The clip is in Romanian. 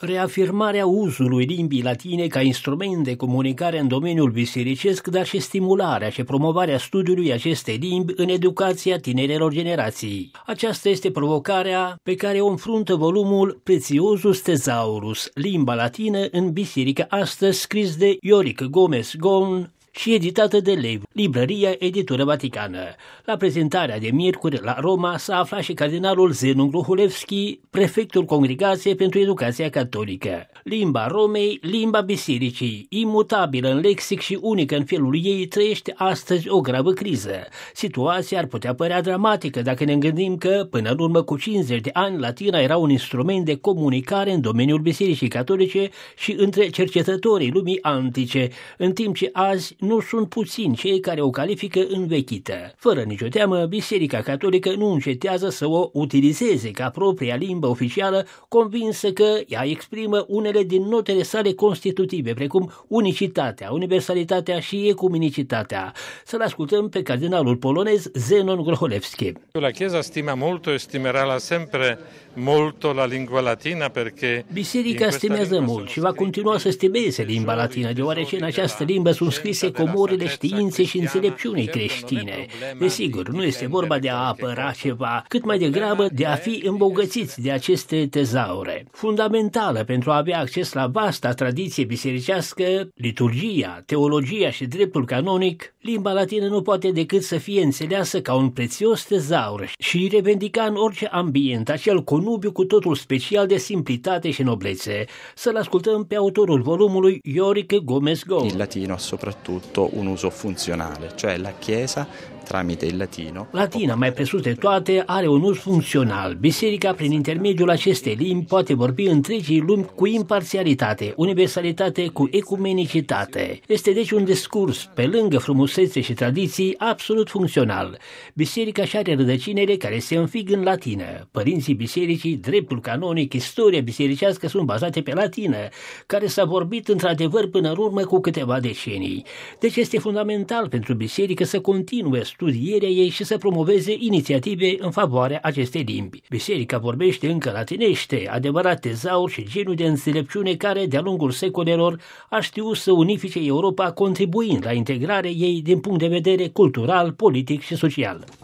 Reafirmarea uzului limbii latine ca instrument de comunicare în domeniul bisericesc, dar și stimularea și promovarea studiului acestei limbi în educația tinerelor generații. Aceasta este provocarea pe care o înfruntă volumul Prețiosus Thesaurus, limba latină în biserică astăzi, scris de Ioric Gomez Gon și editată de Lev, Librăria Editură Vaticană. La prezentarea de miercuri la Roma s-a aflat și cardinalul Zenon Gruholevski, prefectul Congregației pentru Educația Catolică. Limba Romei, limba bisericii, imutabilă în lexic și unică în felul ei, trăiește astăzi o gravă criză. Situația ar putea părea dramatică dacă ne gândim că, până în urmă cu 50 de ani, latina era un instrument de comunicare în domeniul bisericii catolice și între cercetătorii lumii antice, în timp ce azi nu sunt puțini cei care o califică învechită. Fără nicio teamă, Biserica Catolică nu încetează să o utilizeze ca propria limbă oficială, convinsă că ea exprimă unele din notele sale constitutive, precum unicitatea, universalitatea și ecumenicitatea. Să-l ascultăm pe cardinalul polonez Zenon Gruholevski. La Chiesa stima molto e stimerà sempre molto la lingua latina perché Biserica stimează mult și va continua să stimeze limba latină, deoarece în această limbă sunt scrise comorile științei și înțelepciunii creștine. Desigur, nu este vorba de a apăra ceva, cât mai degrabă de a fi îmbogățiți de aceste tezaure. Fundamentală pentru a avea acces la vasta tradiție bisericească, liturgia, teologia și dreptul canonic, limba latină nu poate decât să fie înțeleasă ca un prețios tezaur și revendica în orice ambient acel conubiu cu totul special de simplitate și noblețe. Să-l ascultăm pe autorul volumului Ioric Gomez Gon. Il latino ha soprattutto un uso funzionale, cioè la Chiesa tramite il latino. Latina, mai presus de toate, are un uz funcțional. Biserica, prin intermediul acestei limbi, poate vorbi întregii lumi cu imparțialitate, universalitate, cu ecumenicitate. Este deci un discurs, pe lângă frumusețe și tradiții, absolut funcțional. Biserica și are rădăcinile care se înfig în latină. Părinții bisericii, dreptul canonic, istoria bisericească sunt bazate pe latină, care s-a vorbit într-adevăr până în urmă cu câteva decenii. Deci este fundamental pentru biserică să continue studierea ei și să promoveze inițiative în favoarea acestei limbi. Biserica vorbește încă latinește, adevărat tezaur și geniu de înțelepciune care, de-a lungul secolelor, a știut să unifice Europa, contribuind la integrarea ei din punct de vedere cultural, politic și social.